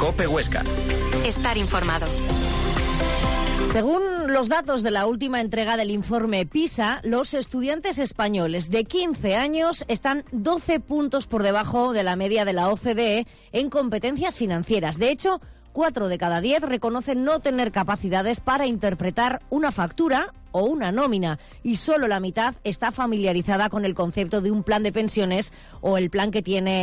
COPE Huesca. Estar informado. Según los datos de la última entrega del informe PISA, los estudiantes españoles de 15 años están 12 puntos por debajo de la media de la OCDE en competencias financieras. De hecho, 4 de cada 10 reconocen no tener capacidades para interpretar una factura o una nómina, y solo la mitad está familiarizada con el concepto de un plan de pensiones o el papel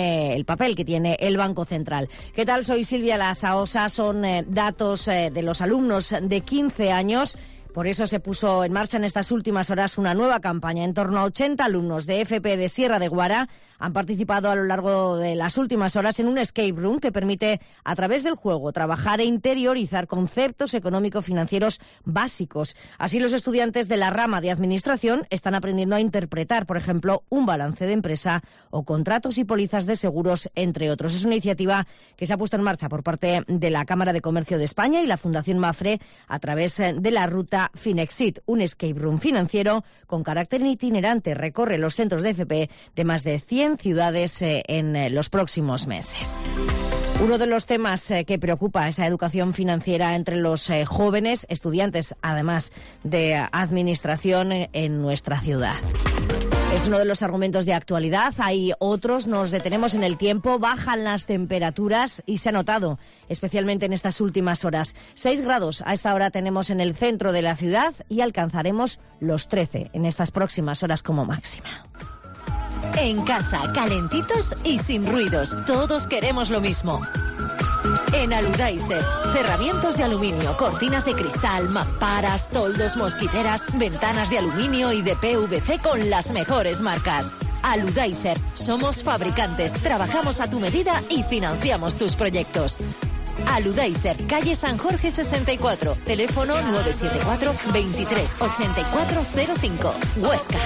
que tiene el Banco Central. ¿Qué tal? Soy Silvia Lasaosa. Son datos de los alumnos de 15 años. Por eso se puso en marcha en estas últimas horas una nueva campaña. En torno a 80 alumnos de FP de Sierra de Guara han participado a lo largo de las últimas horas en un escape room que permite, a través del juego, trabajar e interiorizar conceptos económico-financieros básicos. Así, los estudiantes de la rama de Administración están aprendiendo a interpretar, por ejemplo, un balance de empresa o contratos y pólizas de seguros, entre otros. Es una iniciativa que se ha puesto en marcha por parte de la Cámara de Comercio de España y la Fundación Mafre a través de la ruta Finexit, un escape room financiero con carácter itinerante. Recorre los centros de FP de más de 100 ciudades en los próximos meses. Uno de los temas que preocupa es la educación financiera entre los jóvenes estudiantes, además de administración en nuestra ciudad. Es uno de los argumentos de actualidad. Hay otros. Nos detenemos en el tiempo. Bajan las temperaturas y se ha notado, especialmente en estas últimas horas. 6 grados a esta hora tenemos en el centro de la ciudad y alcanzaremos los 13 en estas próximas horas como máxima. En casa, calentitos y sin ruidos. Todos queremos lo mismo. En Aludaiser, cerramientos de aluminio, cortinas de cristal, mamparas, toldos, mosquiteras, ventanas de aluminio y de PVC con las mejores marcas. Aludaiser, somos fabricantes, trabajamos a tu medida y financiamos tus proyectos. Aludaiser, calle San Jorge 64, teléfono 974 23 8405, Huesca.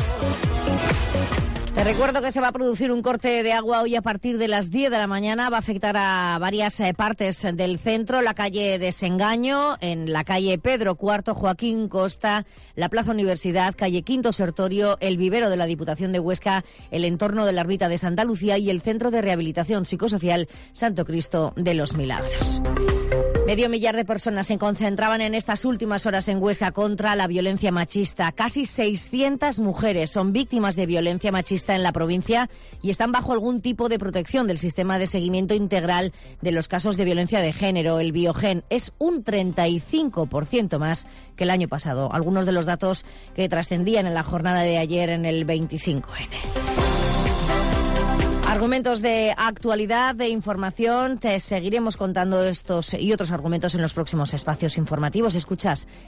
Te recuerdo que se va a producir un corte de agua hoy a partir de las 10 de la mañana. Va a afectar a varias partes del centro, la calle Desengaño, en la calle Pedro IV, Joaquín Costa, la Plaza Universidad, calle Quinto Sertorio, el vivero de la Diputación de Huesca, el entorno de la Ermita de Santa Lucía y el Centro de Rehabilitación Psicosocial Santo Cristo de los Milagros. 500.000 de personas se concentraban en estas últimas horas en Huesca contra la violencia machista. Casi 600 mujeres son víctimas de violencia machista en la provincia y están bajo algún tipo de protección del sistema de seguimiento integral de los casos de violencia de género. El Biogen es un 35% más que el año pasado. Algunos de los datos que trascendían en la jornada de ayer en el 25N. Argumentos de actualidad, de información. Te seguiremos contando estos y otros argumentos en los próximos espacios informativos. Escuchas